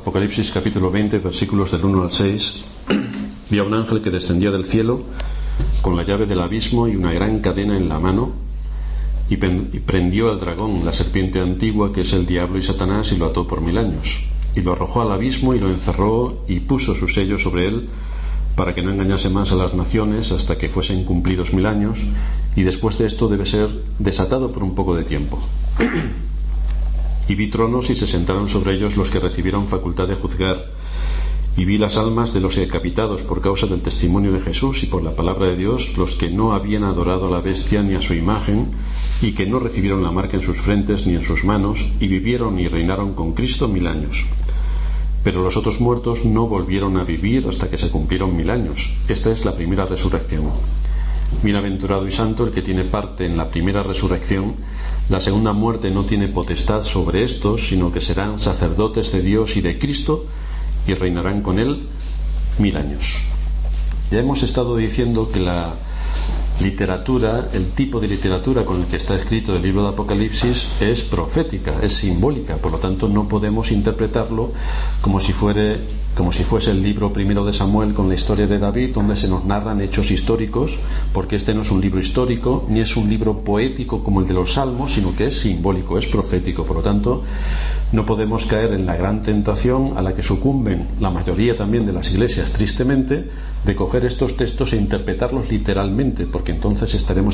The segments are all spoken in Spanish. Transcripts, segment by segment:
Apocalipsis capítulo 20, versículos del 1 al 6, vi a un ángel que descendía del cielo con la llave del abismo y una gran cadena en la mano, y prendió al dragón, la serpiente antigua, que es el diablo y Satanás, y lo ató por 1000 años, y lo arrojó al abismo y lo encerró y puso su sello sobre él, para que no engañase más a las naciones hasta que fuesen cumplidos 1000 años, y después de esto debe ser desatado por un poco de tiempo. Y vi tronos y se sentaron sobre ellos los que recibieron facultad de juzgar, y vi las almas de los decapitados por causa del testimonio de Jesús y por la palabra de Dios, los que no habían adorado a la bestia ni a su imagen, y que no recibieron la marca en sus frentes ni en sus manos, y vivieron y reinaron con Cristo 1000 años. Pero los otros muertos no volvieron a vivir hasta que se cumplieron 1000 años. Esta es la primera resurrección. Bienaventurado y santo el que tiene parte en la primera resurrección. La segunda muerte no tiene potestad sobre estos, sino que serán sacerdotes de Dios y de Cristo, y reinarán con él 1000 años. Ya hemos estado diciendo que la literatura, el tipo de literatura con el que está escrito el libro de Apocalipsis, es profética, es simbólica, por lo tanto no podemos interpretarlo como si fuese el libro primero de Samuel con la historia de David, donde se nos narran hechos históricos, porque este no es un libro histórico ni es un libro poético como el de los Salmos, sino que es simbólico, es profético. Por lo tanto, no podemos caer en la gran tentación a la que sucumben la mayoría también de las iglesias, tristemente, de coger estos textos e interpretarlos literalmente, porque entonces estaremos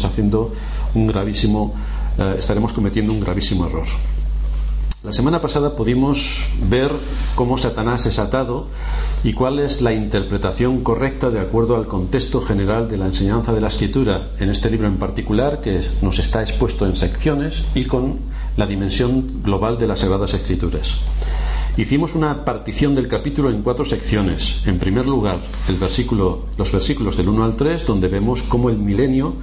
cometiendo un gravísimo error. La semana pasada pudimos ver cómo Satanás es atado y cuál es la interpretación correcta de acuerdo al contexto general de la enseñanza de la Escritura en este libro en particular, que nos está expuesto en secciones y con la dimensión global de las Sagradas Escrituras. Hicimos una partición del capítulo en 4 secciones. En primer lugar, los versículos del 1 al 3, donde vemos cómo el milenio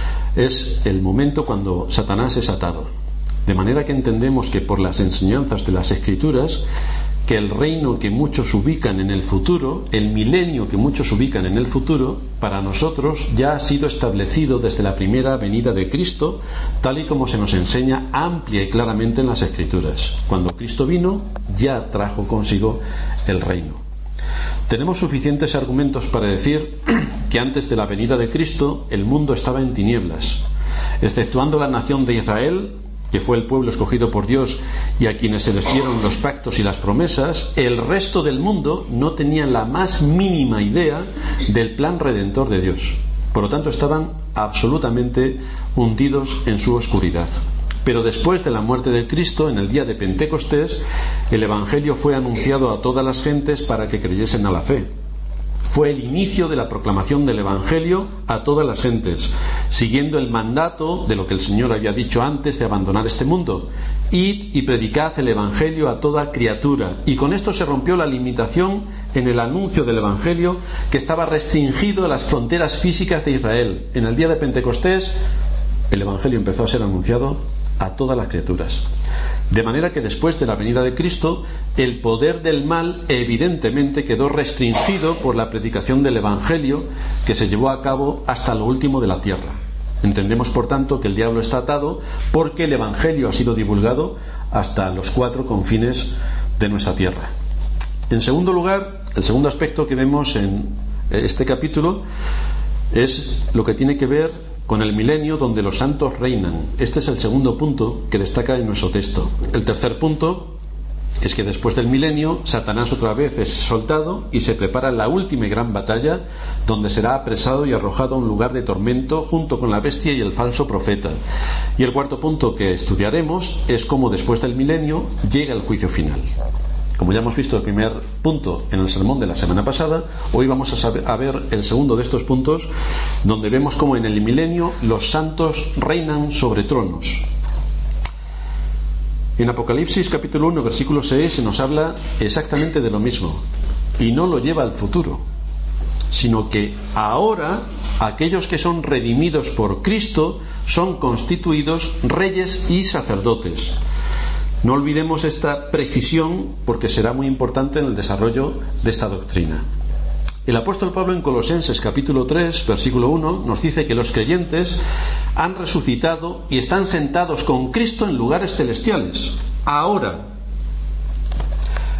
es el momento cuando Satanás es atado. De manera que entendemos que por las enseñanzas de las Escrituras, que el reino que muchos ubican en el futuro, el milenio que muchos ubican en el futuro, para nosotros ya ha sido establecido desde la primera venida de Cristo, tal y como se nos enseña amplia y claramente en las Escrituras. Cuando Cristo vino, ya trajo consigo el reino. Tenemos suficientes argumentos para decir que antes de la venida de Cristo el mundo estaba en tinieblas, exceptuando la nación de Israel, que fue el pueblo escogido por Dios y a quienes se les dieron los pactos y las promesas. El resto del mundo no tenía la más mínima idea del plan redentor de Dios. Por lo tanto, estaban absolutamente hundidos en su oscuridad. Pero después de la muerte de Cristo, en el día de Pentecostés, el Evangelio fue anunciado a todas las gentes para que creyesen a la fe. Fue el inicio de la proclamación del Evangelio a todas las gentes, siguiendo el mandato de lo que el Señor había dicho antes de abandonar este mundo: id y predicad el Evangelio a toda criatura. Y con esto se rompió la limitación en el anuncio del Evangelio, que estaba restringido a las fronteras físicas de Israel. En el día de Pentecostés, el Evangelio empezó a ser anunciado a todas las criaturas. De manera que después de la venida de Cristo, el poder del mal evidentemente quedó restringido por la predicación del Evangelio, que se llevó a cabo hasta lo último de la tierra. Entendemos, por tanto, que el diablo está atado porque el Evangelio ha sido divulgado hasta los 4 confines de nuestra tierra. En segundo lugar, el segundo aspecto que vemos en este capítulo es lo que tiene que ver con el milenio, donde los santos reinan. Este es el segundo punto que destaca en nuestro texto. El tercer punto es que después del milenio, Satanás otra vez es soltado y se prepara la última y gran batalla, donde será apresado y arrojado a un lugar de tormento junto con la bestia y el falso profeta. Y el cuarto punto que estudiaremos es cómo después del milenio llega el juicio final. Como ya hemos visto el primer punto en el sermón de la semana pasada, hoy vamos a ver el segundo de estos puntos, donde vemos cómo en el milenio los santos reinan sobre tronos. En Apocalipsis capítulo 1, versículo 6, se nos habla exactamente de lo mismo, y no lo lleva al futuro, sino que ahora aquellos que son redimidos por Cristo son constituidos reyes y sacerdotes. No olvidemos esta precisión, porque será muy importante en el desarrollo de esta doctrina. El apóstol Pablo en Colosenses capítulo 3, versículo 1, nos dice que los creyentes han resucitado y están sentados con Cristo en lugares celestiales. Ahora,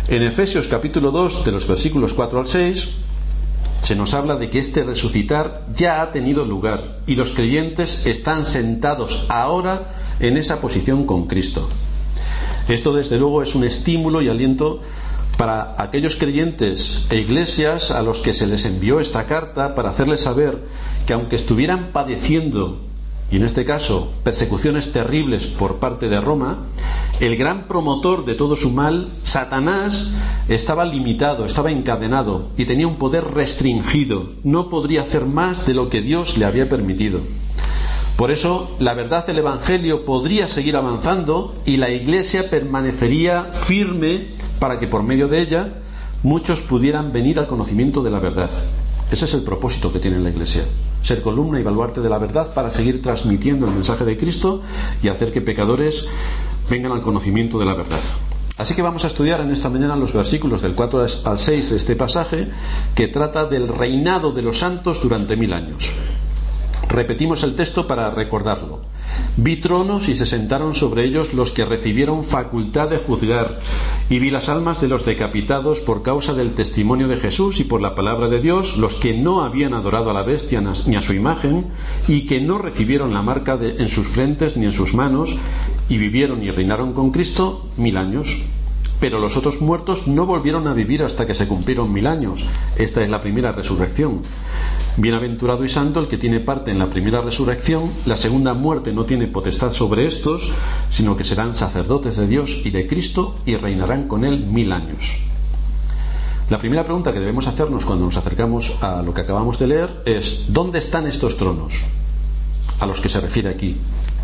En Efesios capítulo 2, de los versículos 4 al 6, se nos habla de que este resucitar ya ha tenido lugar y los creyentes están sentados ahora en esa posición con Cristo. Esto desde luego es un estímulo y aliento para aquellos creyentes e iglesias a los que se les envió esta carta, para hacerles saber que aunque estuvieran padeciendo, y en este caso persecuciones terribles por parte de Roma, el gran promotor de todo su mal, Satanás, estaba limitado, estaba encadenado y tenía un poder restringido. No podría hacer más de lo que Dios le había permitido. Por eso la verdad del Evangelio podría seguir avanzando y la Iglesia permanecería firme para que por medio de ella muchos pudieran venir al conocimiento de la verdad. Ese es el propósito que tiene la Iglesia: ser columna y baluarte de la verdad para seguir transmitiendo el mensaje de Cristo y hacer que pecadores vengan al conocimiento de la verdad. Así que vamos a estudiar en esta mañana los versículos del 4 al 6 de este pasaje, que trata del reinado de los santos durante 1000 años. Repetimos el texto para recordarlo. Vi tronos y se sentaron sobre ellos los que recibieron facultad de juzgar, y vi las almas de los decapitados por causa del testimonio de Jesús y por la palabra de Dios, los que no habían adorado a la bestia ni a su imagen, y que no recibieron la marca en sus frentes ni en sus manos, y vivieron y reinaron con Cristo 1000 años. Pero los otros muertos no volvieron a vivir hasta que se cumplieron 1000 años. Esta es la primera resurrección. Bienaventurado y santo el que tiene parte en la primera resurrección. La segunda muerte no tiene potestad sobre estos, sino que serán sacerdotes de Dios y de Cristo y reinarán con él 1000 años. La primera pregunta que debemos hacernos cuando nos acercamos a lo que acabamos de leer es: ¿dónde están estos tronos a los que se refiere aquí?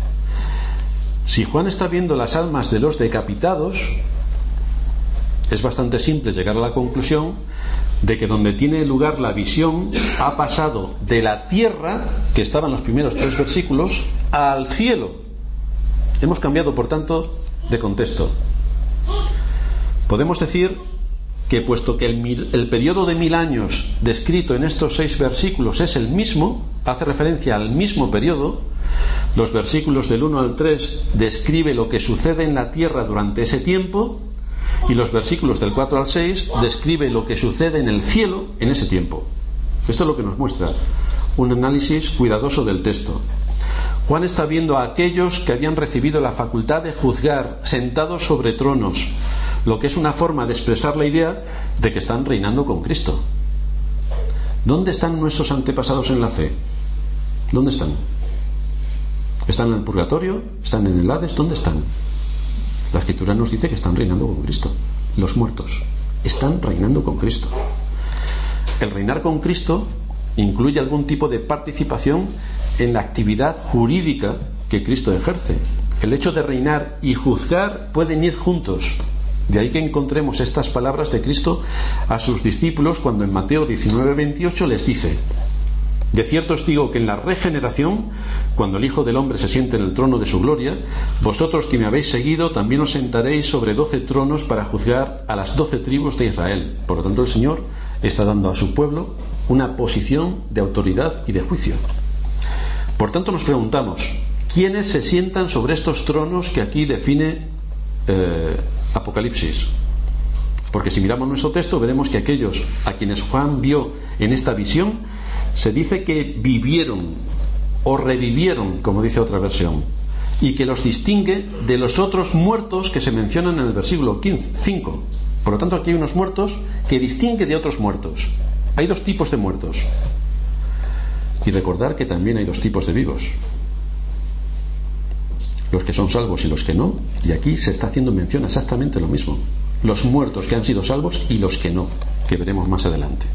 Si Juan está viendo las almas de los decapitados, es bastante simple llegar a la conclusión de que donde tiene lugar la visión ha pasado de la tierra, que estaba en los primeros 3 versículos, al cielo. Hemos cambiado, por tanto, de contexto. Podemos decir que, puesto que el periodo de 1000 años descrito en estos 6 versículos es el mismo, hace referencia al mismo periodo, los versículos del 1 al 3 describe lo que sucede en la tierra durante ese tiempo, y los versículos del 4 al 6 describe lo que sucede en el cielo en ese tiempo. Esto es lo que nos muestra un análisis cuidadoso del texto. Juan está viendo a aquellos que habían recibido la facultad de juzgar, sentados sobre tronos, lo que es una forma de expresar la idea de que están reinando con Cristo. ¿Dónde están nuestros antepasados en la fe? ¿Dónde están? ¿Están en el purgatorio? ¿Están en el Hades? ¿Dónde están? La Escritura nos dice que están reinando con Cristo. Los muertos están reinando con Cristo. El reinar con Cristo incluye algún tipo de participación en la actividad jurídica que Cristo ejerce. El hecho de reinar y juzgar pueden ir juntos. De ahí que encontremos estas palabras de Cristo a sus discípulos cuando en Mateo 19:28 les dice: de cierto os digo que en la regeneración, cuando el Hijo del Hombre se siente en el trono de su gloria, vosotros que me habéis seguido también os sentaréis sobre 12 tronos para juzgar a las 12 tribus de Israel. Por lo tanto, el Señor está dando a su pueblo una posición de autoridad y de juicio. Por tanto, nos preguntamos: ¿quiénes se sientan sobre estos tronos que aquí define Apocalipsis? Porque si miramos nuestro texto veremos que aquellos a quienes Juan vio en esta visión se dice que vivieron o revivieron, como dice otra versión, y que los distingue de los otros muertos que se mencionan en el versículo 5. Por lo tanto, aquí hay unos muertos que distingue de otros muertos. Hay 2 tipos de muertos. Y recordar que también hay 2 tipos de vivos: los que son salvos y los que no. Y aquí se está haciendo mención exactamente lo mismo: los muertos que han sido salvos y los que no, que veremos más adelante.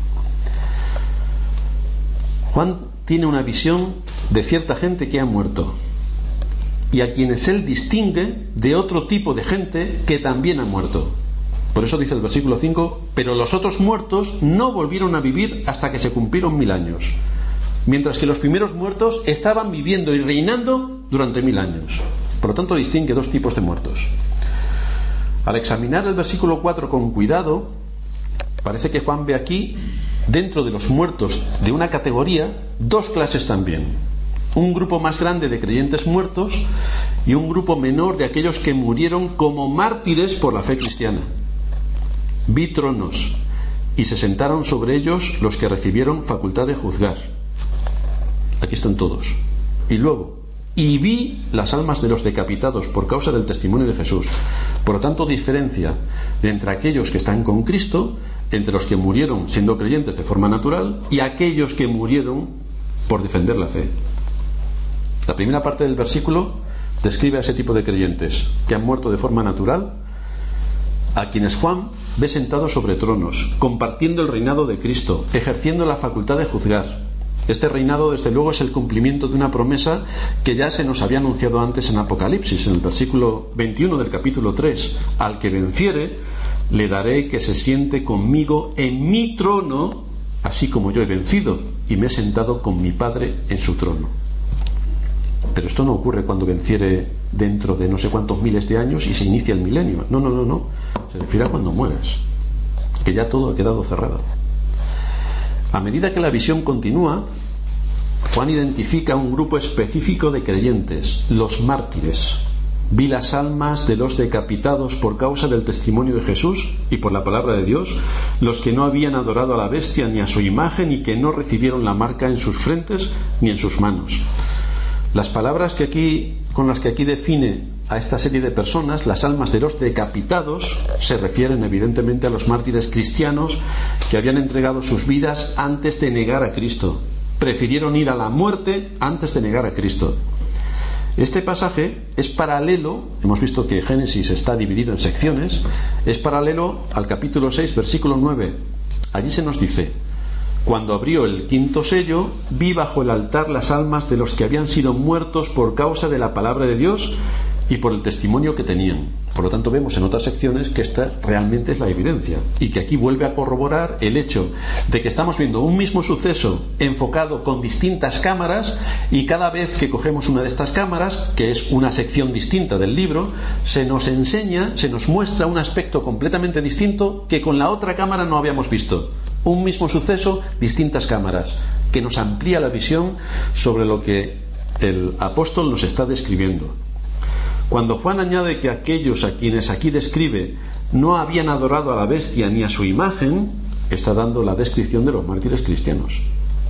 Juan tiene una visión de cierta gente que ha muerto y a quienes él distingue de otro tipo de gente que también ha muerto. Por eso dice el versículo 5: pero los otros muertos no volvieron a vivir hasta que se cumplieron 1000 años, mientras que los primeros muertos estaban viviendo y reinando durante 1000 años. Por lo tanto, distingue 2 tipos de muertos. Al examinar el versículo 4 con cuidado, parece que Juan ve aquí, dentro de los muertos de una categoría, 2 clases también: un grupo más grande de creyentes muertos y un grupo menor de aquellos que murieron como mártires por la fe cristiana. vi tronos, y se sentaron sobre ellos los que recibieron facultad de juzgar. Aquí están todos. Y luego, y vi las almas de los decapitados por causa del testimonio de Jesús. Por lo tanto, diferencia de entre aquellos que están con Cristo, entre los que murieron siendo creyentes de forma natural, y aquellos que murieron por defender la fe. La primera parte del versículo describe a ese tipo de creyentes que han muerto de forma natural, a quienes Juan ve sentados sobre tronos, compartiendo el reinado de Cristo, ejerciendo la facultad de juzgar. Este reinado, desde luego, es el cumplimiento de una promesa que ya se nos había anunciado antes en Apocalipsis, en el versículo 21 del capítulo 3. Al que venciere, le daré que se siente conmigo en mi trono, así como yo he vencido y me he sentado con mi Padre en su trono. Pero esto no ocurre cuando venciere dentro de no sé cuántos miles de años y se inicia el milenio. No. Se refiere a cuando mueras, que ya todo ha quedado cerrado. A medida que la visión continúa, Juan identifica un grupo específico de creyentes, los mártires. Vi las almas de los decapitados por causa del testimonio de Jesús y por la palabra de Dios, los que no habían adorado a la bestia ni a su imagen y que no recibieron la marca en sus frentes ni en sus manos. Las palabras con las que aquí define a esta serie de personas, las almas de los decapitados, se refieren evidentemente a los mártires cristianos que habían entregado sus vidas antes de negar a Cristo. Prefirieron ir a la muerte antes de negar a Cristo. Este pasaje es paralelo, hemos visto que Génesis está dividido en secciones, es paralelo al capítulo 6, versículo 9. Allí se nos dice: cuando abrió el quinto sello, vi bajo el altar las almas de los que habían sido muertos por causa de la palabra de Dios y por el testimonio que tenían. Por lo tanto, vemos en otras secciones que esta realmente es la evidencia y que aquí vuelve a corroborar el hecho de que estamos viendo un mismo suceso enfocado con distintas cámaras, y cada vez que cogemos una de estas cámaras, que es una sección distinta del libro, se nos enseña, se nos muestra un aspecto completamente distinto que con la otra cámara no habíamos visto. Un mismo suceso, distintas cámaras, que nos amplía la visión sobre lo que el apóstol nos está describiendo. Cuando Juan añade que aquellos a quienes aquí describe no habían adorado a la bestia ni a su imagen, está dando la descripción de los mártires cristianos,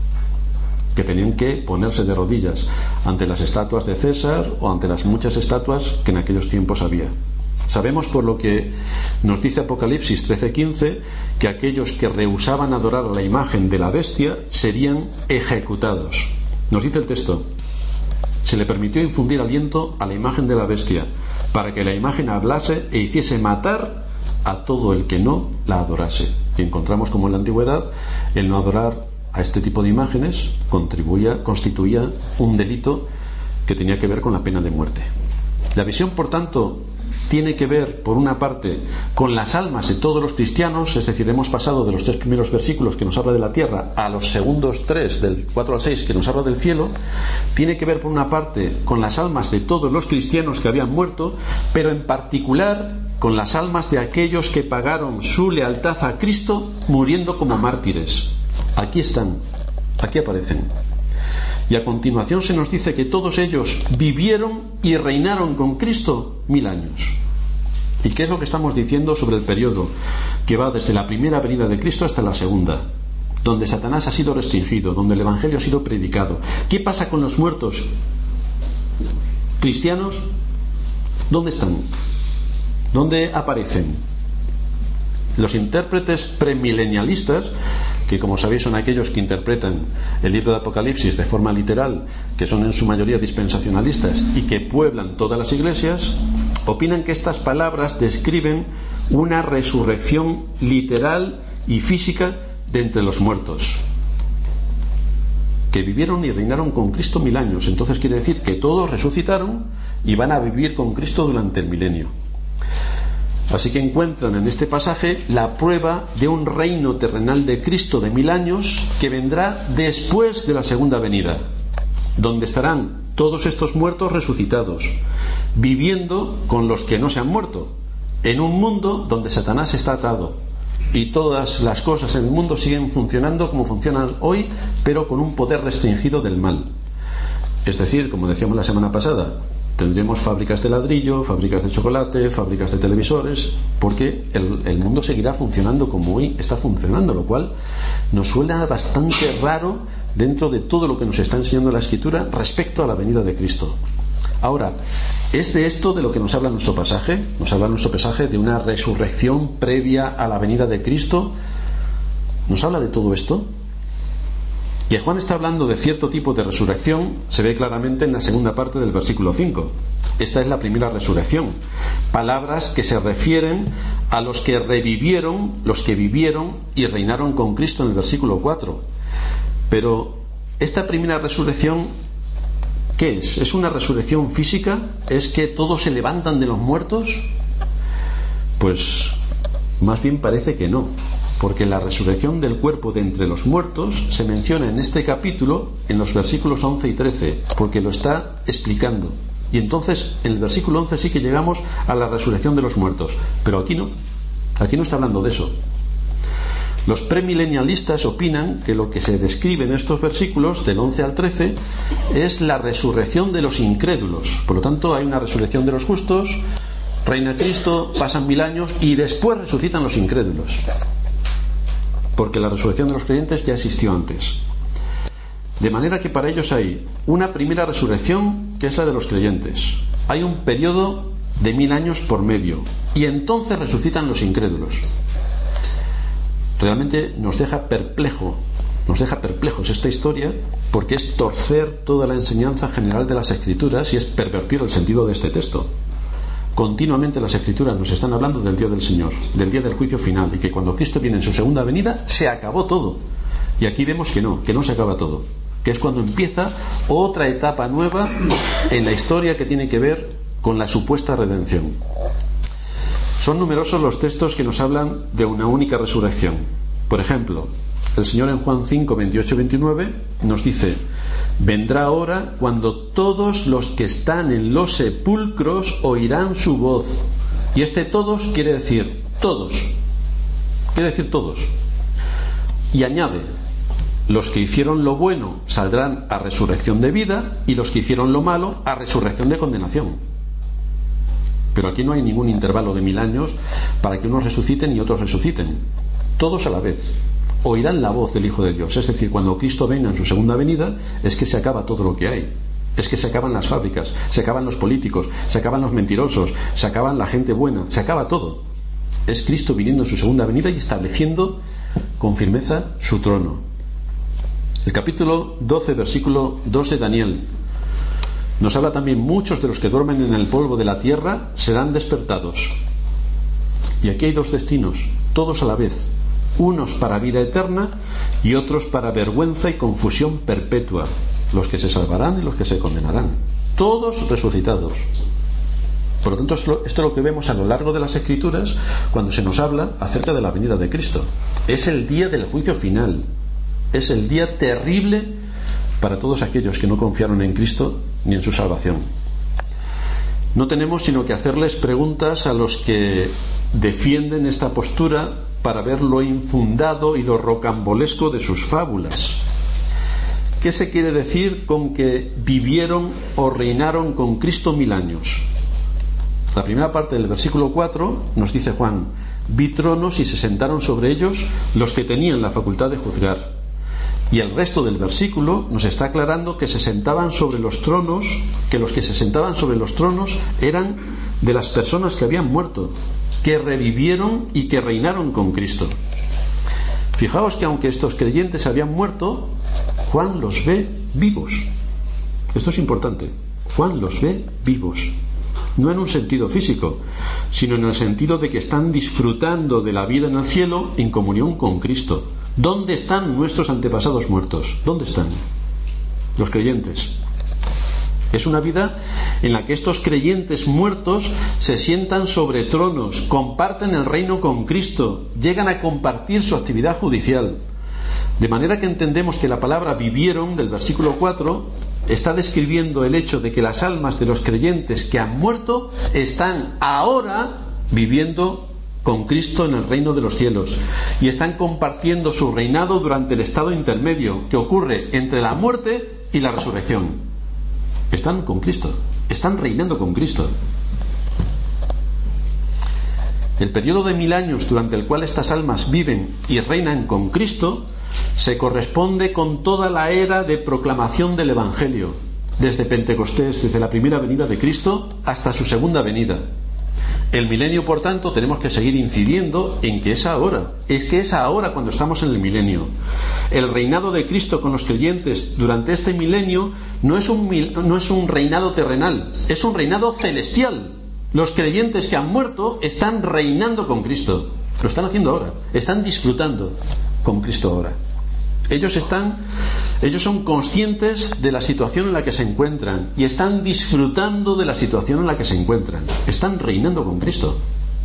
que tenían que ponerse de rodillas ante las estatuas de César o ante las muchas estatuas que en aquellos tiempos había. Sabemos, por lo que nos dice Apocalipsis 13:15, que aquellos que rehusaban adorar a la imagen de la bestia serían ejecutados. Nos dice el texto: se le permitió infundir aliento a la imagen de la bestia, para que la imagen hablase e hiciese matar a todo el que no la adorase. Y encontramos como en la antigüedad el no adorar a este tipo de imágenes constituía un delito que tenía que ver con la pena de muerte. La visión, por tanto, tiene que ver, por una parte, con las almas de todos los cristianos, es decir, hemos pasado de los 3 primeros versículos que nos habla de la tierra a los segundos 3, del 4 al 6, que nos habla del cielo. Tiene que ver, por una parte, con las almas de todos los cristianos que habían muerto, pero en particular con las almas de aquellos que pagaron su lealtad a Cristo muriendo como mártires. Aquí están, aquí aparecen. Y a continuación se nos dice que todos ellos vivieron y reinaron con Cristo 1000 años. ¿Y qué es lo que estamos diciendo sobre el periodo que va desde la primera venida de Cristo hasta la segunda? Donde Satanás ha sido restringido, donde el Evangelio ha sido predicado. ¿Qué pasa con los muertos cristianos? ¿Dónde están? ¿Dónde aparecen? Los intérpretes premilenialistas, que como sabéis son aquellos que interpretan el libro de Apocalipsis de forma literal, que son en su mayoría dispensacionalistas y que pueblan todas las iglesias, opinan que estas palabras describen una resurrección literal y física de entre los muertos, que vivieron y reinaron con Cristo 1000 años. Entonces quiere decir que todos resucitaron y van a vivir con Cristo durante el milenio. Así que encuentran en este pasaje la prueba de un reino terrenal de Cristo de 1000 años que vendrá después de la segunda venida, donde estarán todos estos muertos resucitados, viviendo con los que no se han muerto, en un mundo donde Satanás está atado y todas las cosas en el mundo siguen funcionando como funcionan hoy, pero con un poder restringido del mal. Es decir, como decíamos la semana pasada, Tendremos fábricas de ladrillo, fábricas de chocolate, fábricas de televisores, porque el mundo seguirá funcionando como hoy está funcionando, lo cual nos suena bastante raro dentro de todo lo que nos está enseñando la Escritura respecto a la venida de Cristo. Ahora, ¿es de esto de lo que nos habla nuestro pasaje? Nos habla nuestro pasaje de una resurrección previa a la venida de Cristo. ¿Nos habla de todo esto? Y Juan está hablando de cierto tipo de resurrección, se ve claramente en la segunda parte del versículo 5. Esta es la primera resurrección. Palabras que se refieren a los que revivieron, los que vivieron y reinaron con Cristo en el versículo 4. Pero esta primera resurrección, ¿qué es? ¿Es una resurrección física? ¿Es que todos se levantan de los muertos? Pues más bien parece que no. Porque la resurrección del cuerpo de entre los muertos se menciona en este capítulo en los versículos 11 y 13, porque lo está explicando. Y entonces en el versículo 11 sí que llegamos a la resurrección de los muertos, pero aquí no está hablando de eso. Los premilenialistas opinan que lo que se describe en estos versículos del 11 al 13 es la resurrección de los incrédulos. Por lo tanto, hay una resurrección de los justos, reina Cristo, pasan 1000 años y después resucitan los incrédulos, porque la resurrección de los creyentes ya existió antes. De manera que para ellos hay una primera resurrección, que es la de los creyentes. Hay un periodo de 1000 años por medio, y entonces resucitan los incrédulos. Realmente nos deja perplejos esta historia, porque es torcer toda la enseñanza general de las Escrituras y es pervertir el sentido de este texto. Continuamente las Escrituras nos están hablando del día del Señor, del día del juicio final, y que cuando Cristo viene en su segunda venida se acabó todo. Y aquí vemos que no se acaba todo, que es cuando empieza otra etapa nueva en la historia que tiene que ver con la supuesta redención. Son numerosos los textos que nos hablan de una única resurrección. Por ejemplo, el Señor en Juan 5, 28 y 29 nos dice: vendrá hora cuando todos los que están en los sepulcros oirán su voz. Y este todos quiere decir todos. Quiere decir todos. Y añade: los que hicieron lo bueno saldrán a resurrección de vida, y los que hicieron lo malo a resurrección de condenación. Pero aquí no hay ningún intervalo de 1000 años para que unos resuciten y otros resuciten. Todos a la vez oirán la voz del Hijo de Dios. Es decir, cuando Cristo venga en su segunda venida, es que se acaba todo lo que hay. Es que se acaban las fábricas, se acaban los políticos, se acaban los mentirosos, se acaban la gente buena, se acaba todo. Es Cristo viniendo en su segunda venida y estableciendo con firmeza su trono. El capítulo 12, versículo 2 de Daniel nos habla también: muchos de los que duermen en el polvo de la tierra serán despertados. Y aquí hay dos destinos, todos a la vez: unos para vida eterna y otros para vergüenza y confusión perpetua, los que se salvarán y los que se condenarán, todos resucitados. Por lo tanto, esto es lo que vemos a lo largo de las Escrituras cuando se nos habla acerca de la venida de Cristo. Es el día del juicio final, es el día terrible para todos aquellos que no confiaron en Cristo ni en su salvación. No tenemos sino que hacerles preguntas a los que defienden esta postura para ver lo infundado y lo rocambolesco de sus fábulas. ¿Qué se quiere decir con que vivieron o reinaron con Cristo 1000 años? La primera parte del versículo 4 nos dice Juan: vi tronos y se sentaron sobre ellos los que tenían la facultad de juzgar. Y el resto del versículo nos está aclarando que se sentaban sobre los tronos, que los que se sentaban sobre los tronos eran de las personas que habían muerto, que revivieron y que reinaron con Cristo. Fijaos que aunque estos creyentes habían muerto, Juan los ve vivos. Esto es importante. Juan los ve vivos. No en un sentido físico, sino en el sentido de que están disfrutando de la vida en el cielo en comunión con Cristo. ¿Dónde están nuestros antepasados muertos? ¿Dónde están? Los creyentes. Es una vida en la que estos creyentes muertos se sientan sobre tronos, comparten el reino con Cristo, llegan a compartir su actividad judicial. De manera que entendemos que la palabra vivieron del versículo 4 está describiendo el hecho de que las almas de los creyentes que han muerto están ahora viviendo con Cristo en el reino de los cielos y están compartiendo su reinado durante el estado intermedio que ocurre entre la muerte y la resurrección. Están con Cristo. están reinando con Cristo. El periodo de 1000 años durante el cual estas almas viven y reinan con Cristo se corresponde con toda la era de proclamación del Evangelio, desde Pentecostés, desde la primera venida de Cristo hasta su segunda venida. El milenio, por tanto, tenemos que seguir incidiendo en que es ahora. Es que es ahora cuando estamos en el milenio. El reinado de Cristo con los creyentes durante este milenio no es un reinado terrenal, es un reinado celestial. Los creyentes que han muerto están reinando con Cristo. Lo están haciendo ahora. Están disfrutando con Cristo ahora. Ellos son conscientes de la situación en la que se encuentran y están disfrutando de la situación en la que se encuentran. Están reinando con Cristo.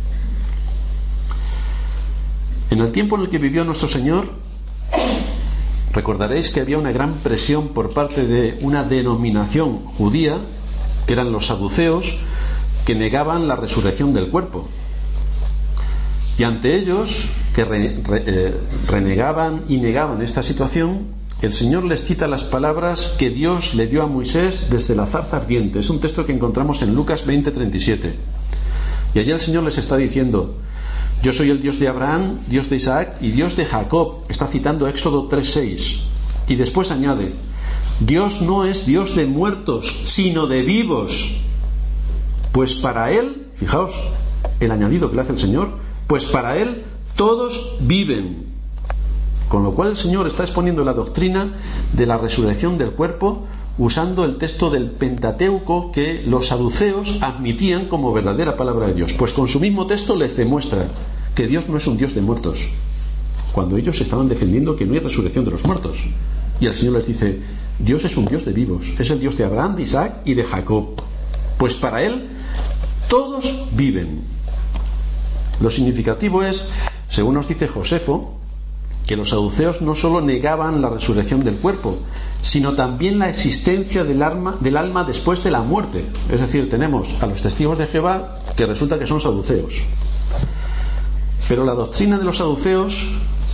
En el tiempo en el que vivió nuestro Señor, recordaréis que había una gran presión por parte de una denominación judía, que eran los saduceos, que negaban la resurrección del cuerpo. Y ante ellos, que renegaban y negaban esta situación, el Señor les cita las palabras que Dios le dio a Moisés desde la zarza ardiente. Es un texto que encontramos en Lucas 20:37. Y allí el Señor les está diciendo: yo soy el Dios de Abraham, Dios de Isaac y Dios de Jacob. Está citando Éxodo 3:6. Y después añade: Dios no es Dios de muertos, sino de vivos. Pues para Él, fijaos el añadido que le hace el Señor, pues para Él todos viven. Con lo cual el Señor está exponiendo la doctrina de la resurrección del cuerpo usando el texto del Pentateuco que los saduceos admitían como verdadera palabra de Dios. Pues con su mismo texto les demuestra que Dios no es un Dios de muertos, cuando ellos estaban defendiendo que no hay resurrección de los muertos. Y el Señor les dice: Dios es un Dios de vivos, es el Dios de Abraham, de Isaac y de Jacob. Pues para Él todos viven. Lo significativo es, según nos dice Josefo, que los saduceos no solo negaban la resurrección del cuerpo, sino también la existencia del alma después de la muerte. Es decir, tenemos a los testigos de Jehová que resulta que son saduceos. Pero la doctrina de los saduceos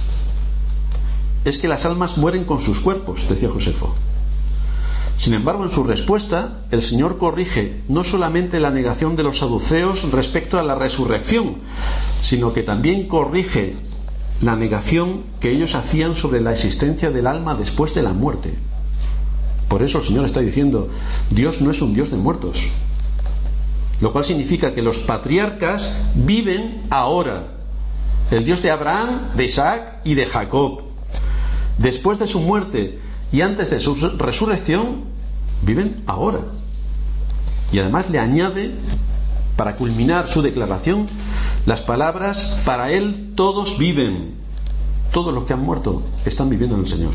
es que las almas mueren con sus cuerpos, decía Josefo. Sin embargo, en su respuesta, el Señor corrige no solamente la negación de los saduceos respecto a la resurrección, sino que también corrige la negación que ellos hacían sobre la existencia del alma después de la muerte. Por eso el Señor está diciendo: Dios no es un Dios de muertos. Lo cual significa que los patriarcas viven ahora. El Dios de Abraham, de Isaac y de Jacob. Después de su muerte y antes de su resurrección, viven ahora. Y además le añade, para culminar su declaración, las palabras: para Él todos viven. Todos los que han muerto están viviendo en el Señor.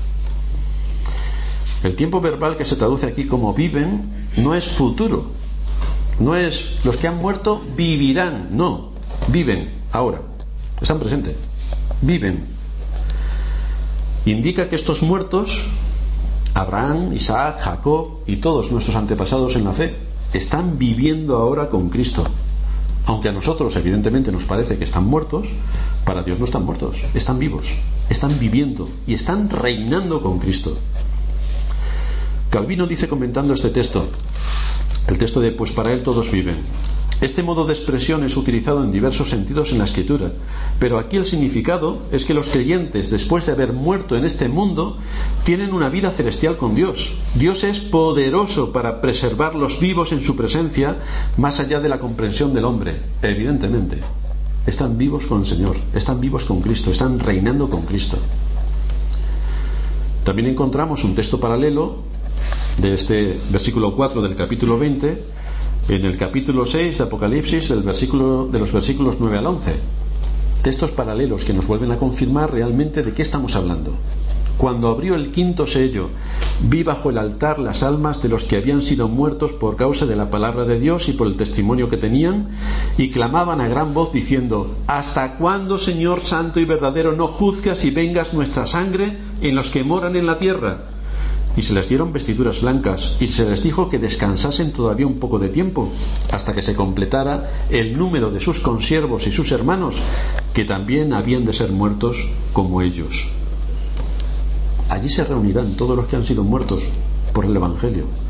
El tiempo verbal que se traduce aquí como viven no es futuro, no es los que han muerto vivirán, no, viven ahora, están presentes, viven. Indica que estos muertos, Abraham, Isaac, Jacob y todos nuestros antepasados en la fe, están viviendo ahora con Cristo. Aunque a nosotros evidentemente nos parece que están muertos, para Dios no están muertos, están vivos, están viviendo y están reinando con Cristo. Calvino dice, comentando este texto, el texto de pues para Él todos viven: este modo de expresión es utilizado en diversos sentidos en la Escritura, pero aquí el significado es que los creyentes, después de haber muerto en este mundo, tienen una vida celestial con Dios. Dios es poderoso para preservarlos vivos en su presencia, más allá de la comprensión del hombre. Evidentemente, están vivos con el Señor, están vivos con Cristo, están reinando con Cristo. También encontramos un texto paralelo de este versículo 4 del capítulo 20, en el capítulo 6 de Apocalipsis, de los versículos 9 al 11. Textos paralelos que nos vuelven a confirmar realmente de qué estamos hablando. Cuando abrió el quinto sello, vi bajo el altar las almas de los que habían sido muertos por causa de la palabra de Dios y por el testimonio que tenían, y clamaban a gran voz diciendo: ¿hasta cuándo, Señor santo y verdadero, no juzgas y vengas nuestra sangre en los que moran en la tierra? Y se les dieron vestiduras blancas, y se les dijo que descansasen todavía un poco de tiempo, hasta que se completara el número de sus consiervos y sus hermanos, que también habían de ser muertos como ellos. Allí se reunirán todos los que han sido muertos por el Evangelio.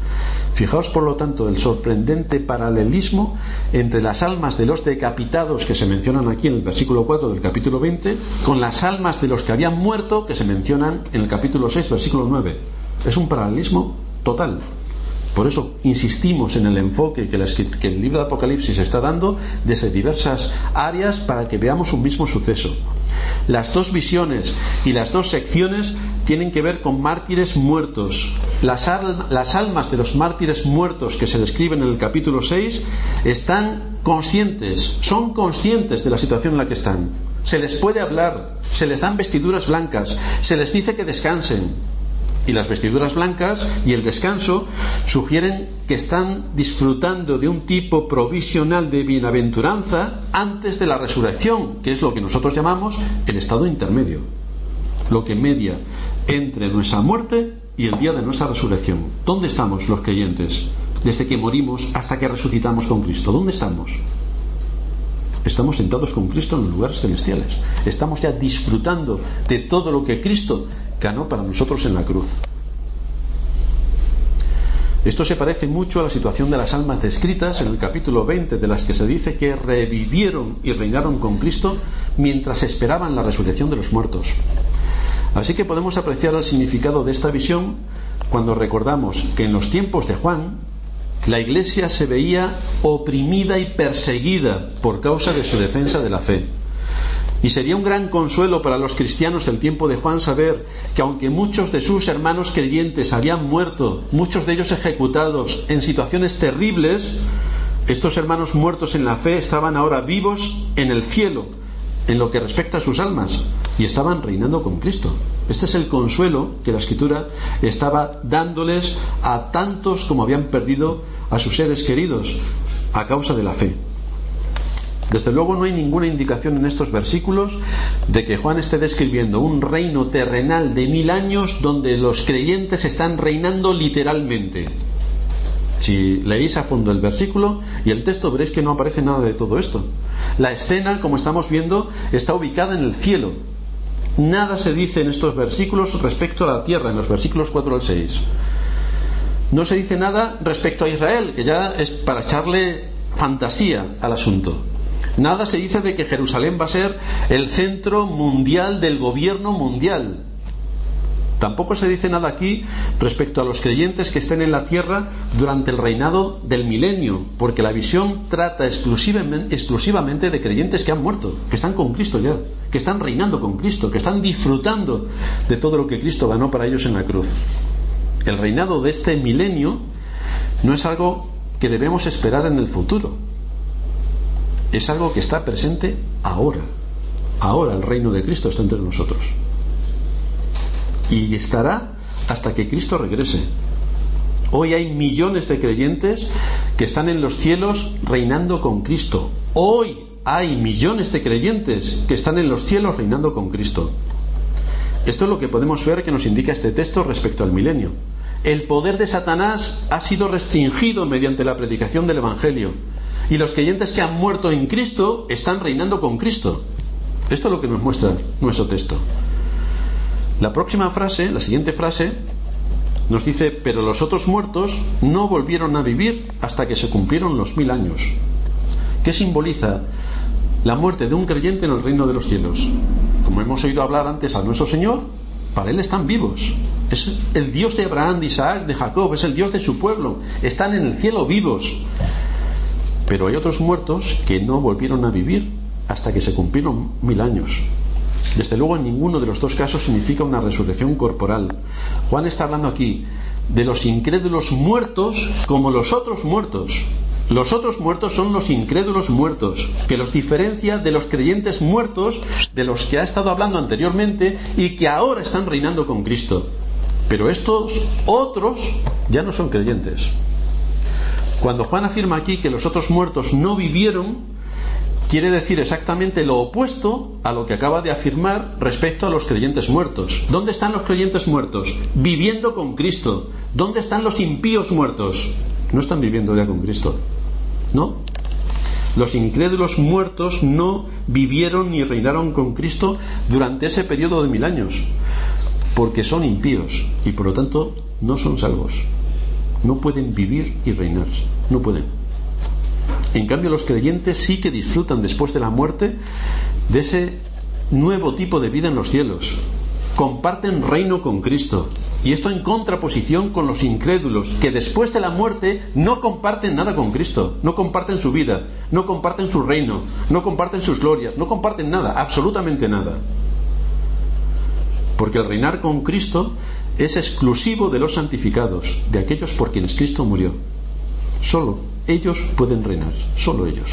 Fijaos, por lo tanto, el sorprendente paralelismo entre las almas de los decapitados que se mencionan aquí en el versículo 4 del capítulo 20 con las almas de los que habían muerto que se mencionan en el capítulo 6, versículo 9. Es un paralelismo total. Por eso insistimos en el enfoque que el libro de Apocalipsis está dando desde diversas áreas para que veamos un mismo suceso. Las dos visiones y las dos secciones tienen que ver con mártires muertos. Las almas de los mártires muertos que se describen en el capítulo 6 están conscientes, son conscientes de la situación en la que están. Se les puede hablar, se les dan vestiduras blancas, se les dice que descansen. Y las vestiduras blancas y el descanso sugieren que están disfrutando de un tipo provisional de bienaventuranza antes de la resurrección, que es lo que nosotros llamamos el estado intermedio, lo que media entre nuestra muerte y el día de nuestra resurrección. ¿Dónde estamos los creyentes desde que morimos hasta que resucitamos con Cristo? ¿Dónde estamos? Estamos sentados con Cristo en los lugares celestiales. Estamos ya disfrutando de todo lo que Cristo ganó para nosotros en la cruz. Esto se parece mucho a la situación de las almas descritas en el capítulo 20, de las que se dice que revivieron y reinaron con Cristo mientras esperaban la resurrección de los muertos. Así que podemos apreciar el significado de esta visión cuando recordamos que en los tiempos de Juan la Iglesia se veía oprimida y perseguida por causa de su defensa de la fe. Y sería un gran consuelo para los cristianos del tiempo de Juan saber que aunque muchos de sus hermanos creyentes habían muerto, muchos de ellos ejecutados en situaciones terribles, estos hermanos muertos en la fe estaban ahora vivos en el cielo, en lo que respecta a sus almas, y estaban reinando con Cristo. Este es el consuelo que la Escritura estaba dándoles a tantos como habían perdido a sus seres queridos a causa de la fe. Desde luego no hay ninguna indicación en estos versículos de que Juan esté describiendo un reino terrenal de 1000 años donde los creyentes están reinando literalmente. Si leéis a fondo el versículo y el texto veréis que no aparece nada de todo esto. La escena, como estamos viendo, está ubicada en el cielo. Nada se dice en estos versículos respecto a la tierra, en los versículos 4 al 6. No se dice nada respecto a Israel, que ya es para echarle fantasía al asunto. Nada se dice de que Jerusalén va a ser el centro mundial del gobierno mundial. Tampoco se dice nada aquí respecto a los creyentes que estén en la tierra durante el reinado del milenio, porque la visión trata exclusivamente de creyentes que han muerto, que están con Cristo ya, que están reinando con Cristo, que están disfrutando de todo lo que Cristo ganó para ellos en la cruz. El reinado de este milenio no es algo que debemos esperar en el futuro. Es algo que está presente ahora. Ahora el reino de Cristo está entre nosotros. Y estará hasta que Cristo regrese. Hoy hay millones de creyentes que están en los cielos reinando con Cristo. Hoy hay millones de creyentes que están en los cielos reinando con Cristo. Esto es lo que podemos ver que nos indica este texto respecto al milenio. El poder de Satanás ha sido restringido mediante la predicación del Evangelio. Y los creyentes que han muerto en Cristo están reinando con Cristo. Esto es lo que nos muestra nuestro texto. La próxima frase, la siguiente frase, nos dice: pero los otros muertos no volvieron a vivir hasta que se cumplieron los 1000 años. ¿Qué simboliza la muerte de un creyente en el reino de los cielos? Como hemos oído hablar antes a nuestro Señor, para Él están vivos. Es el Dios de Abraham, de Isaac, de Jacob, es el Dios de su pueblo. Están en el cielo vivos. Pero hay otros muertos que no volvieron a vivir hasta que se cumplieron 1000 años. Desde luego, en ninguno de los dos casos significa una resurrección corporal. Juan está hablando aquí de los incrédulos muertos como los otros muertos. Los otros muertos son los incrédulos muertos, que los diferencia de los creyentes muertos de los que ha estado hablando anteriormente y que ahora están reinando con Cristo. Pero estos otros ya no son creyentes. Cuando Juan afirma aquí que los otros muertos no vivieron, quiere decir exactamente lo opuesto a lo que acaba de afirmar respecto a los creyentes muertos. ¿Dónde están los creyentes muertos? Viviendo con Cristo. ¿Dónde están los impíos muertos? No están viviendo ya con Cristo. ¿No? Los incrédulos muertos no vivieron ni reinaron con Cristo durante ese periodo de 1000 años, porque son impíos y por lo tanto no son salvos. no pueden vivir y reinar, no pueden. En cambio, los creyentes sí que disfrutan después de la muerte de ese nuevo tipo de vida en los cielos. Comparten reino con Cristo, y esto en contraposición con los incrédulos, que después de la muerte no comparten nada con Cristo, no comparten su vida, no comparten su reino, no comparten sus glorias, no comparten nada, absolutamente nada. Porque el reinar con Cristo es exclusivo de los santificados, de aquellos por quienes Cristo murió. Solo ellos pueden reinar, solo ellos.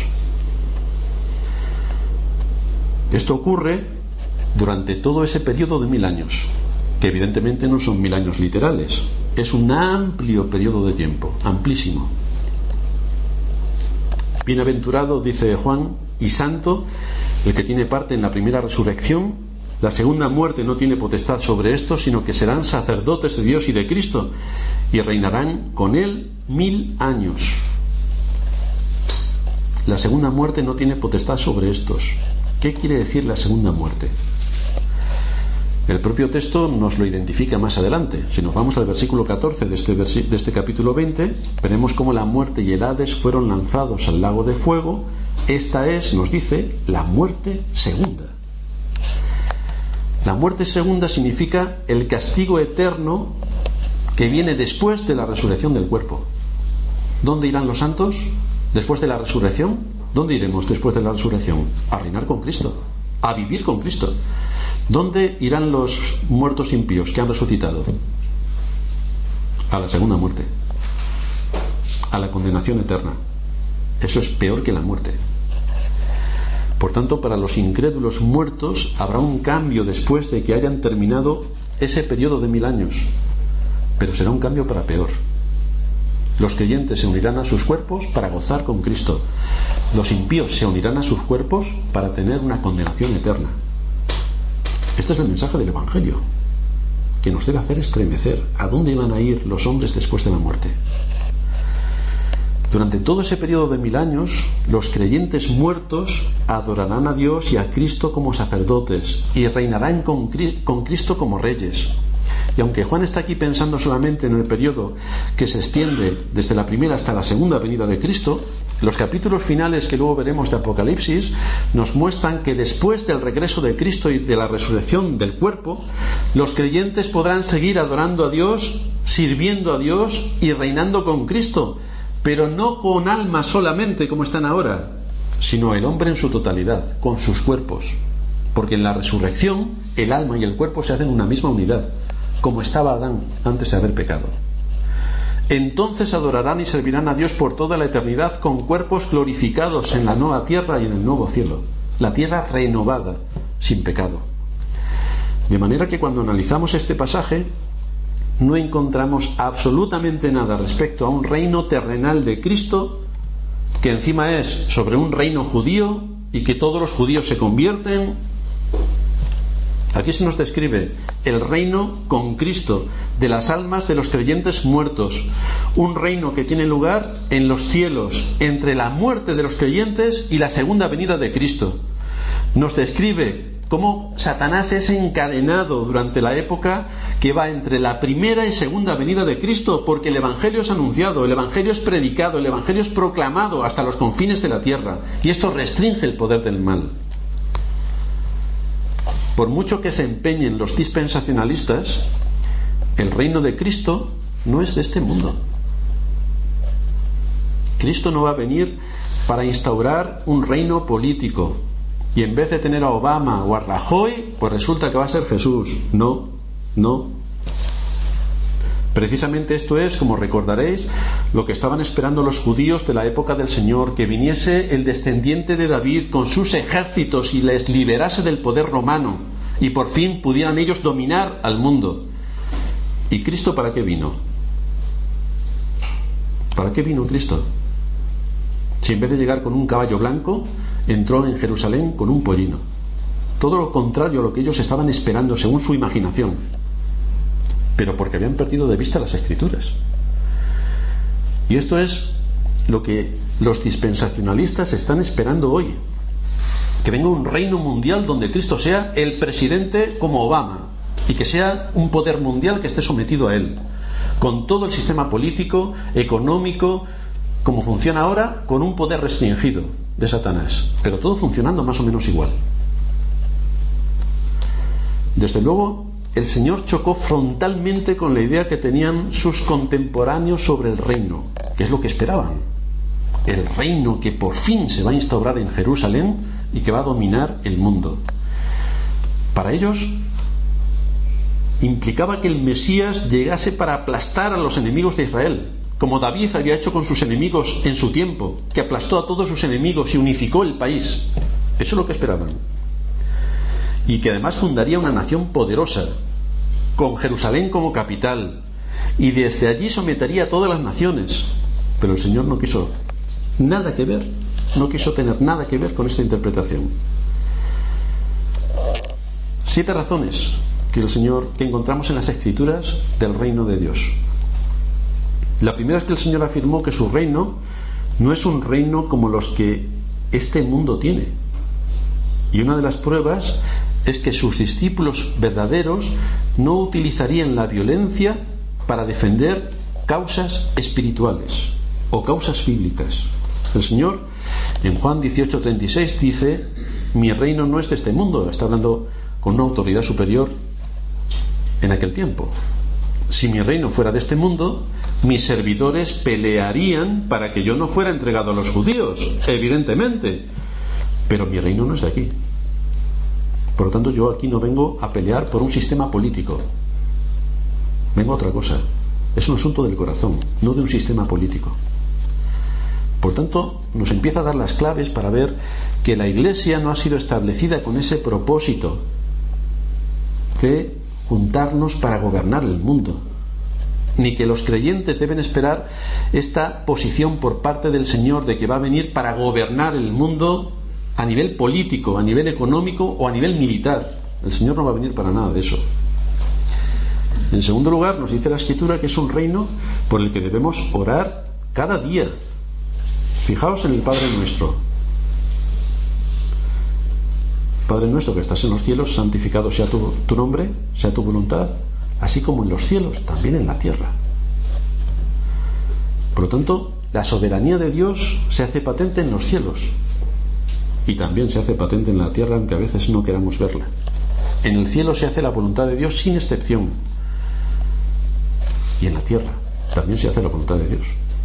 Esto ocurre durante todo ese periodo de 1000 años, que evidentemente no son 1000 años literales, es un amplio periodo de tiempo, amplísimo. Bienaventurado, dice Juan, y santo el que tiene parte en la primera resurrección. La segunda muerte no tiene potestad sobre esto, sino que serán sacerdotes de Dios y de Cristo, y reinarán con él 1000 años. La segunda muerte no tiene potestad sobre estos. ¿Qué quiere decir la segunda muerte? El propio texto nos lo identifica más adelante. Si nos vamos al versículo 14 de este capítulo 20, veremos cómo la muerte y el Hades fueron lanzados al lago de fuego. Esta es, nos dice, la muerte segunda. La muerte segunda significa el castigo eterno que viene después de la resurrección del cuerpo. ¿Dónde irán los santos después de la resurrección? ¿Dónde iremos después de la resurrección? A reinar con Cristo, a vivir con Cristo. ¿Dónde irán los muertos impíos que han resucitado? A la segunda muerte, a la condenación eterna. Eso es peor que la muerte. Por tanto, para los incrédulos muertos habrá un cambio después de que hayan terminado ese periodo de 1000 años, pero será un cambio para peor. Los creyentes se unirán a sus cuerpos para gozar con Cristo. Los impíos se unirán a sus cuerpos para tener una condenación eterna. Este es el mensaje del Evangelio, que nos debe hacer estremecer. ¿A dónde van a ir los hombres después de la muerte? Durante todo ese periodo de 1000 años, los creyentes muertos adorarán a Dios y a Cristo como sacerdotes y reinarán con Cristo como reyes. Y aunque Juan está aquí pensando solamente en el periodo que se extiende desde la primera hasta la segunda venida de Cristo, los capítulos finales que luego veremos de Apocalipsis nos muestran que después del regreso de Cristo y de la resurrección del cuerpo, los creyentes podrán seguir adorando a Dios, sirviendo a Dios y reinando con Cristo, pero no con alma solamente como están ahora, sino el hombre en su totalidad, con sus cuerpos. Porque en la resurrección el alma y el cuerpo se hacen una misma unidad, como estaba Adán antes de haber pecado. Entonces adorarán y servirán a Dios por toda la eternidad con cuerpos glorificados en la nueva tierra y en el nuevo cielo, la tierra renovada, sin pecado. De manera que cuando analizamos este pasaje no encontramos absolutamente nada respecto a un reino terrenal de Cristo, que encima es sobre un reino judío y que todos los judíos se convierten. Aquí se nos describe el reino con Cristo de las almas de los creyentes muertos, un reino que tiene lugar en los cielos entre la muerte de los creyentes y la segunda venida de Cristo. Nos describe cómo Satanás es encadenado durante la época que va entre la primera y segunda venida de Cristo, porque el Evangelio es anunciado, el Evangelio es predicado, el Evangelio es proclamado hasta los confines de la tierra, y esto restringe el poder del mal. Por mucho que se empeñen los dispensacionalistas, el reino de Cristo no es de este mundo. Cristo no va a venir para instaurar un reino político y en vez de tener a Obama o a Rajoy, pues resulta que va a ser Jesús. No. Precisamente esto es, como recordaréis, lo que estaban esperando los judíos de la época del Señor, que viniese el descendiente de David con sus ejércitos y les liberase del poder romano y por fin pudieran ellos dominar al mundo. ¿Y Cristo para qué vino? ¿Para qué vino Cristo? Si en vez de llegar con un caballo blanco, entró en Jerusalén con un pollino. Todo lo contrario a lo que ellos estaban esperando según su imaginación, pero porque habían perdido de vista las Escrituras. Y esto es lo que los dispensacionalistas están esperando hoy, que venga un reino mundial donde Cristo sea el presidente como Obama y que sea un poder mundial que esté sometido a él. con todo el sistema político, económico, como funciona ahora, con un poder restringido de Satanás, pero todo funcionando más o menos igual. Desde luego, el Señor chocó frontalmente con la idea que tenían sus contemporáneos sobre el reino, que es lo que esperaban. El reino que por fin se va a instaurar en Jerusalén y que va a dominar el mundo. Para ellos implicaba que el Mesías llegase para aplastar a los enemigos de Israel, como David había hecho con sus enemigos en su tiempo, que aplastó a todos sus enemigos y unificó el país. Eso es lo que esperaban. Y que además fundaría una nación poderosa, con Jerusalén como capital, y desde allí sometería a todas las naciones. Pero el Señor no quiso nada que ver, no quiso tener nada que ver con esta interpretación. 7 razones que encontramos en las Escrituras del reino de Dios. La primera es que el Señor afirmó que su reino no es un reino como los que este mundo tiene. Y una de las pruebas es que sus discípulos verdaderos no utilizarían la violencia para defender causas espirituales o causas bíblicas. El Señor en Juan 18:36 dice: mi reino no es de este mundo. Está hablando con una autoridad superior en aquel tiempo. Si mi reino fuera de este mundo, mis servidores pelearían para que yo no fuera entregado a los judíos, evidentemente, pero mi reino no es de aquí. Por lo tanto, yo aquí no vengo a pelear por un sistema político, vengo a otra cosa. Es un asunto del corazón, no de un sistema político. Por tanto, nos empieza a dar las claves para ver que la Iglesia no ha sido establecida con ese propósito de juntarnos para gobernar el mundo, ni que los creyentes deben esperar esta posición por parte del Señor de que va a venir para gobernar el mundo a nivel político, a nivel económico o a nivel militar. El Señor no va a venir para nada de eso. En segundo lugar, nos dice la Escritura que es un reino por el que debemos orar cada día. Fijaos en el Padre Nuestro. Padre nuestro que estás en los cielos, santificado sea tu nombre, sea tu voluntad, así como en los cielos, también en la tierra. Por lo tanto, la soberanía de Dios se hace patente en los cielos y también se hace patente en la tierra, aunque a veces no queramos verla. En el cielo se hace la voluntad de Dios sin excepción, y en la tierra también se hace la voluntad de Dios.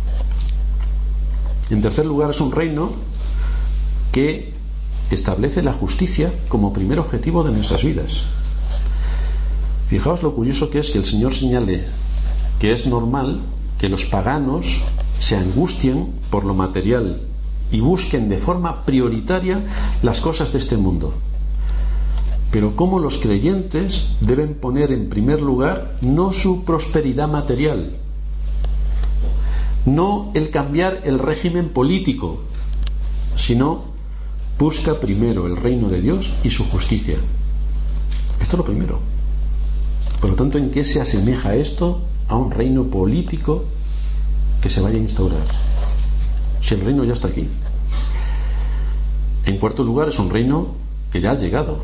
En tercer lugar, es un reino que establece la justicia como primer objetivo de nuestras vidas. Fijaos lo curioso que es que el Señor señale que es normal que los paganos se angustien por lo material y busquen de forma prioritaria las cosas de este mundo. Pero cómo los creyentes deben poner en primer lugar no su prosperidad material, no el cambiar el régimen político, sino busca primero el reino de Dios y su justicia. Esto es lo primero. Por lo tanto, ¿en qué se asemeja esto a un reino político que se vaya a instaurar? Si el reino ya está aquí. En cuarto lugar, es un reino que ya ha llegado.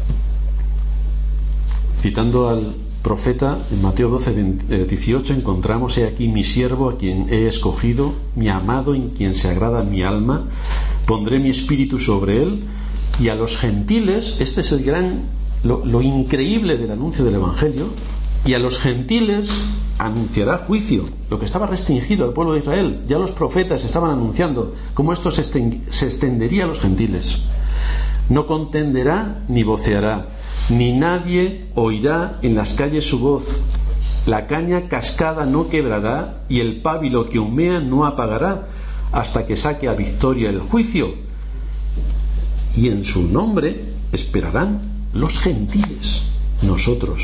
Citando al profeta en Mateo 12:18 encontramos: he aquí mi siervo a quien he escogido, mi amado en quien se agrada mi alma, pondré mi espíritu sobre él. Y a los gentiles, este es lo increíble del anuncio del Evangelio, y a los gentiles anunciará juicio. Lo que estaba restringido al pueblo de Israel, ya los profetas estaban anunciando cómo esto se extendería a los gentiles. No contenderá ni voceará, ni nadie oirá en las calles su voz. La caña cascada no quebrará, y el pábilo que humea no apagará, hasta que saque a victoria el juicio. Y en su nombre esperarán los gentiles. Nosotros.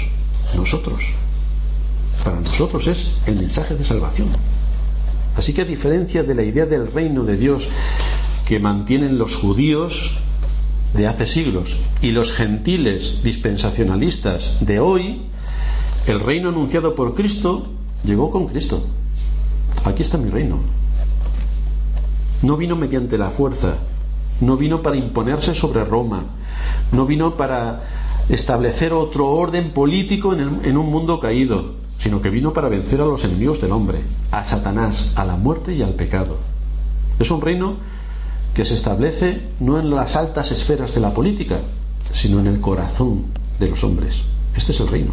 Para nosotros es el mensaje de salvación. Así que, a diferencia de la idea del reino de Dios que mantienen los judíos de hace siglos y los gentiles dispensacionalistas de hoy, el reino anunciado por Cristo llegó con Cristo. Aquí está mi reino. No vino mediante la fuerza, no vino para imponerse sobre Roma, no vino para establecer otro orden político en un mundo caído. sino que vino para vencer a los enemigos del hombre, a Satanás, a la muerte y al pecado. Es un reino que se establece no en las altas esferas de la política, sino en el corazón de los hombres. Este es el reino.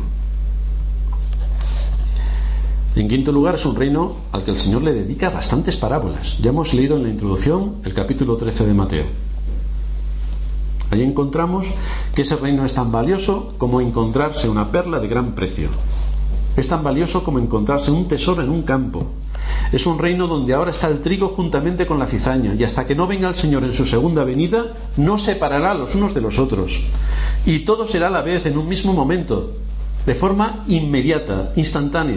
En quinto lugar, es un reino al que el Señor le dedica bastantes parábolas. Ya hemos leído en la introducción el capítulo 13 de Mateo. Ahí encontramos que ese reino es tan valioso como encontrarse una perla de gran precio. Es tan valioso como encontrarse un tesoro en un campo. Es un reino donde ahora está el trigo juntamente con la cizaña, y hasta que no venga el Señor en su segunda venida, no separará los unos de los otros. Y todo será a la vez, en un mismo momento, de forma inmediata, instantánea.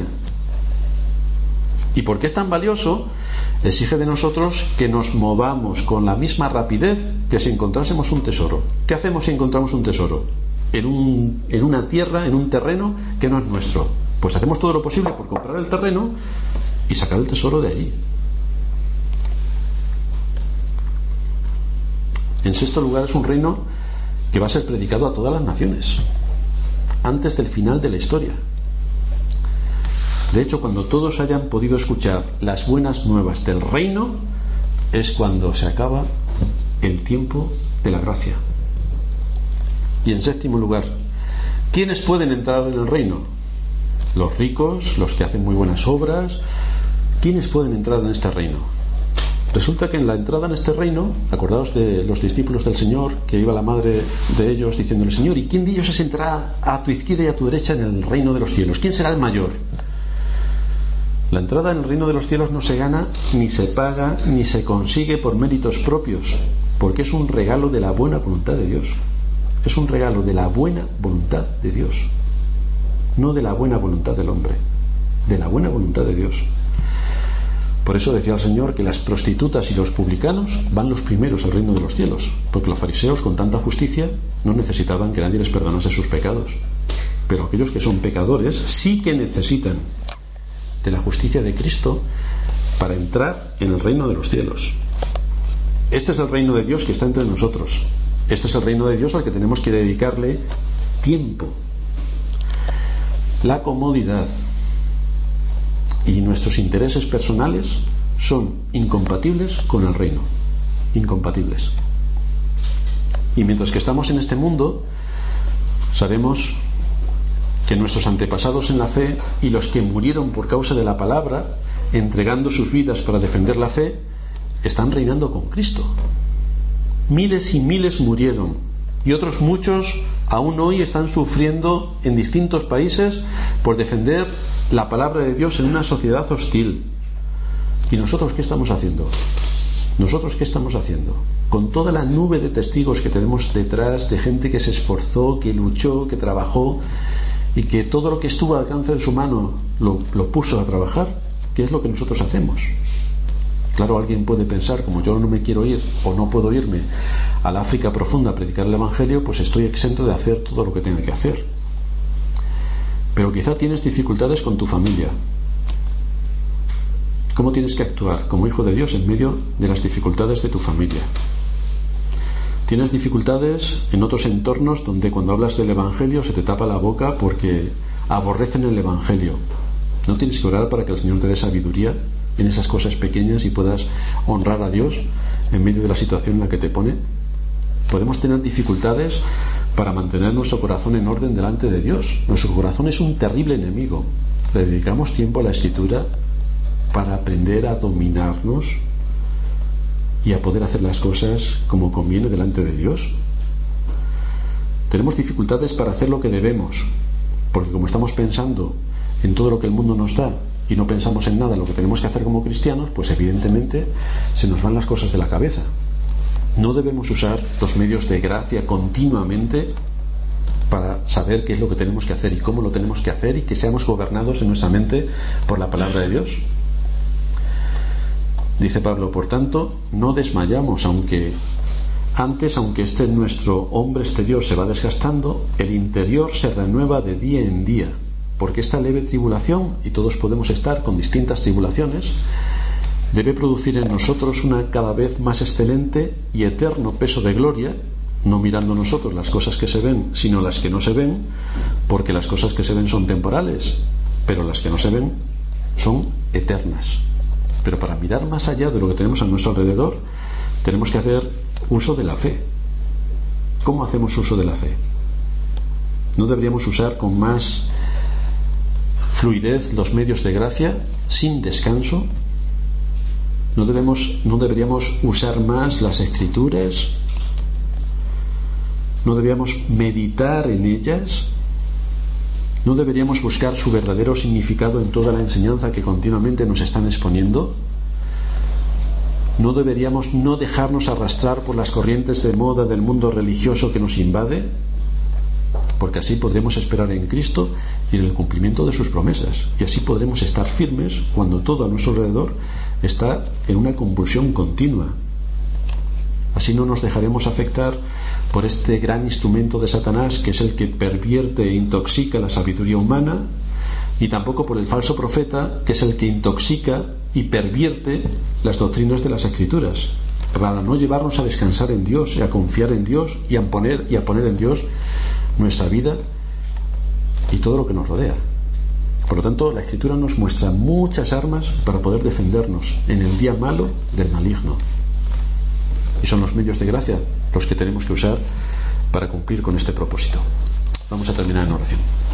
Y porque es tan valioso, exige de nosotros que nos movamos con la misma rapidez que si encontrásemos un tesoro. ¿Qué hacemos si encontramos un tesoro? En una tierra, en un terreno que no es nuestro. Pues hacemos todo lo posible por comprar el terreno y sacar el tesoro de allí. En sexto lugar, es un reino que va a ser predicado a todas las naciones antes del final de la historia. De hecho, cuando todos hayan podido escuchar las buenas nuevas del reino, es cuando se acaba el tiempo de la gracia. Y en séptimo lugar, ¿quiénes pueden entrar en el reino? Los ricos, los que hacen muy buenas obras. ¿Quiénes pueden entrar en este reino? Resulta que en la entrada en este reino, acordaos de los discípulos del Señor, que iba la madre de ellos diciéndole: Señor, ¿y quién de ellos se sentará a tu izquierda y a tu derecha en el reino de los cielos? ¿Quién será el mayor? La entrada en el reino de los cielos no se gana, ni se paga, ni se consigue por méritos propios, porque es un regalo de la buena voluntad de Dios. Es un regalo de la buena voluntad de Dios, no de la buena voluntad del hombre, de la buena voluntad de Dios. Por eso decía el Señor que las prostitutas y los publicanos van los primeros al reino de los cielos, porque los fariseos, con tanta justicia, no necesitaban que nadie les perdonase sus pecados. Pero aquellos que son pecadores sí que necesitan de la justicia de Cristo para entrar en el reino de los cielos. Este es el reino de Dios que está entre nosotros. Este es el reino de Dios al que tenemos que dedicarle tiempo. La comodidad y nuestros intereses personales son incompatibles con el reino. Incompatibles. Y mientras que estamos en este mundo, sabemos que nuestros antepasados en la fe y los que murieron por causa de la palabra, entregando sus vidas para defender la fe, están reinando con Cristo. Miles y miles murieron, y otros muchos aún hoy están sufriendo en distintos países por defender la palabra de Dios en una sociedad hostil. ¿Y nosotros qué estamos haciendo? ¿Nosotros qué estamos haciendo? Con toda la nube de testigos que tenemos detrás, de gente que se esforzó, que luchó, que trabajó, y que todo lo que estuvo al alcance de su mano lo puso a trabajar, ¿qué es lo que nosotros hacemos? Claro, alguien puede pensar, como yo no me quiero ir o no puedo irme al África profunda a predicar el Evangelio, pues estoy exento de hacer todo lo que tenga que hacer. Pero quizá tienes dificultades con tu familia. ¿Cómo tienes que actuar como hijo de Dios en medio de las dificultades de tu familia? Tienes dificultades en otros entornos donde cuando hablas del Evangelio se te tapa la boca porque aborrecen el Evangelio. ¿No tienes que orar para que el Señor te dé sabiduría en esas cosas pequeñas y puedas honrar a Dios en medio de la situación en la que te pone? Podemos tener dificultades para mantener nuestro corazón en orden delante de Dios. Nuestro corazón es un terrible enemigo. Le dedicamos tiempo a la Escritura para aprender a dominarnos y a poder hacer las cosas como conviene delante de Dios. Tenemos dificultades para hacer lo que debemos, porque como estamos pensando en todo lo que el mundo nos da y no pensamos en nada lo que tenemos que hacer como cristianos, pues evidentemente se nos van las cosas de la cabeza. No debemos usar los medios de gracia continuamente para saber qué es lo que tenemos que hacer y cómo lo tenemos que hacer, y que seamos gobernados en nuestra mente por la palabra de Dios. Dice Pablo: por tanto, no desmayamos, aunque nuestro hombre exterior se va desgastando, el interior se renueva de día en día, porque esta leve tribulación, y todos podemos estar con distintas tribulaciones, debe producir en nosotros una cada vez más excelente y eterno peso de gloria, no mirando nosotros las cosas que se ven, sino las que no se ven, porque las cosas que se ven son temporales pero las que no se ven son eternas. Pero para mirar más allá de lo que tenemos a nuestro alrededor, tenemos que hacer uso de la fe. ¿Cómo hacemos uso de la fe? ¿No deberíamos usar con más fluidez los medios de gracia sin descanso? ¿No deberíamos usar más las Escrituras? ¿No deberíamos meditar en ellas? ¿No deberíamos buscar su verdadero significado en toda la enseñanza que continuamente nos están exponiendo? ¿No deberíamos no dejarnos arrastrar por las corrientes de moda del mundo religioso que nos invade? Porque así podremos esperar en Cristo y en el cumplimiento de sus promesas, y así podremos estar firmes cuando todo a nuestro alrededor está en una convulsión continua. Así no nos dejaremos afectar por este gran instrumento de Satanás, que es el que pervierte e intoxica la sabiduría humana, ni tampoco por el falso profeta, que es el que intoxica y pervierte las doctrinas de las Escrituras, para no llevarnos a descansar en Dios y a confiar en Dios y a poner en Dios nuestra vida y todo lo que nos rodea. Por lo tanto, la Escritura nos muestra muchas armas para poder defendernos en el día malo del maligno. Y son los medios de gracia los que tenemos que usar para cumplir con este propósito. Vamos a terminar en oración.